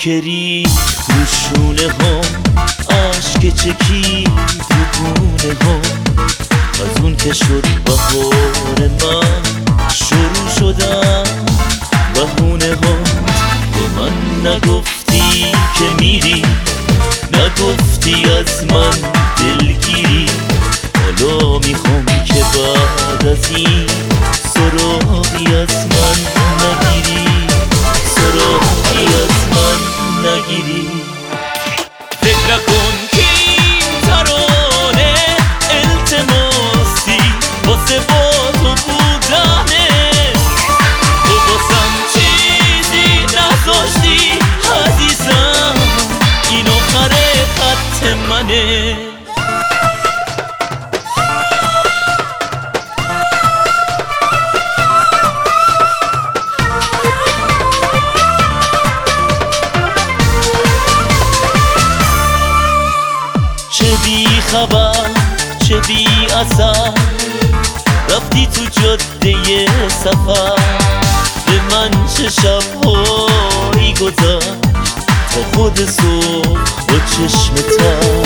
که ریخت رو شونه هم، عشق چکید رو گونه هم، از اون که شد بهار من شروع شدم بهونه هم. به من نگفتی که میری، نگفتی از من دلگیری، حالا میخوام که بعد از این سراغی از من نگیری، سراغی از من نگیری. فکر نکن که این ترانه التماسی واسه با تو بودنه، تو واسم چیزی نذاشتی عزیزم، این آخر خط منه. چه بی خبر چه بی اثر رفتی تو جاده سفر، به من چه شبهایی گذشت تا خود صبح با چشم تر.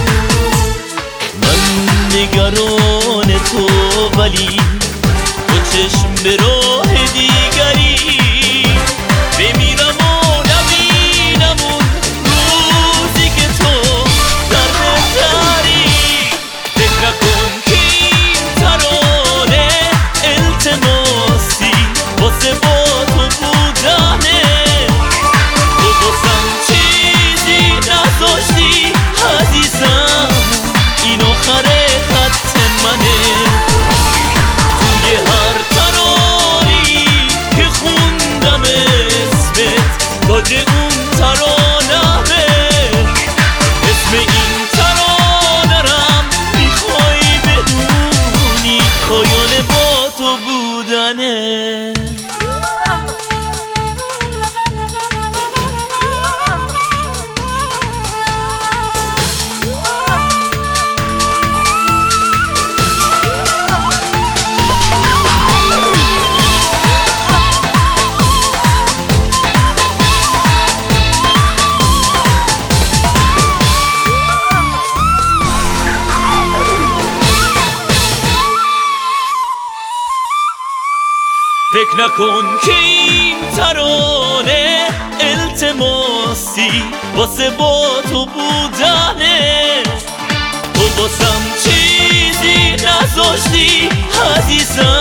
من نگران تو ولی با چشم به راه دیگری بمیرم و نبینم اون روزی که تو در بهتری. فکر نکن که این ترانه التماسی واسه با تو بودنه، تو واسم چیزی نذاشتی عزیزم، این آخر خط منه. توی هر ترانه‌ای که خوندم اسمت تاج اون ترانه‌مه، اسم این ترانه رم میخوای بدونی پایان با تو بودنه. فکر نکن که این ترانه التماسی واسه با تو بودنه، تو واسم چیزی نذاشتی عزیزم،